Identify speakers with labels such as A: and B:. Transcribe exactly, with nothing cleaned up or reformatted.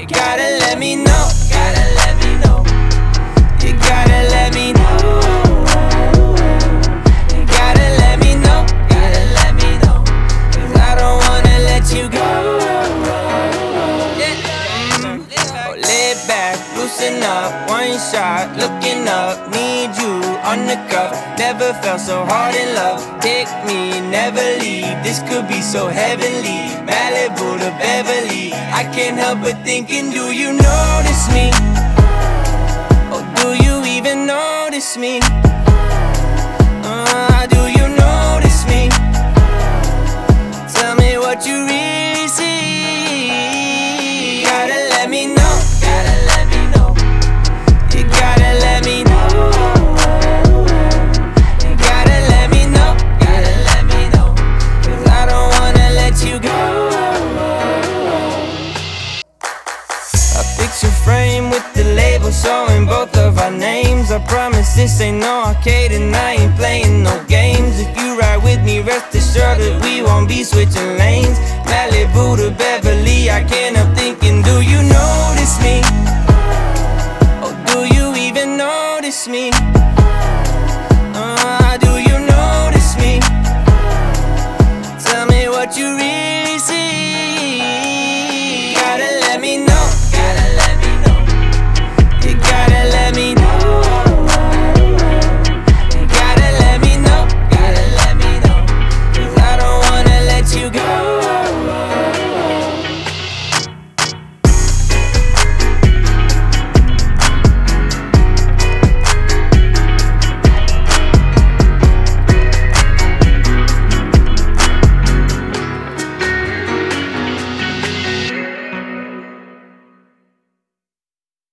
A: gotta let me know, gotta let me know. You gotta let me know. You gotta let me know, gotta let me know. 'Cause I don't wanna let you go. Oh, lay back, loosen up, one shot, looking up, need you on the cuff. Never felt so hard in love. Take me, never leave. This could be so heavenly. Malibu to Beverly. I can't help but thinking, do you notice me? Or do you even notice me? Uh, do you notice me? Tell me what you really see. Gotta let me know, gotta let me know. You gotta let me know. You gotta let me know, gotta let me know. 'Cause I don't wanna let you go. A picture frame with the label showing both of our names. I promise this ain't no arcade and I ain't playing no games. If you ride with me, rest assured that we won't be switching lanes. Malibu to Beverly, I can't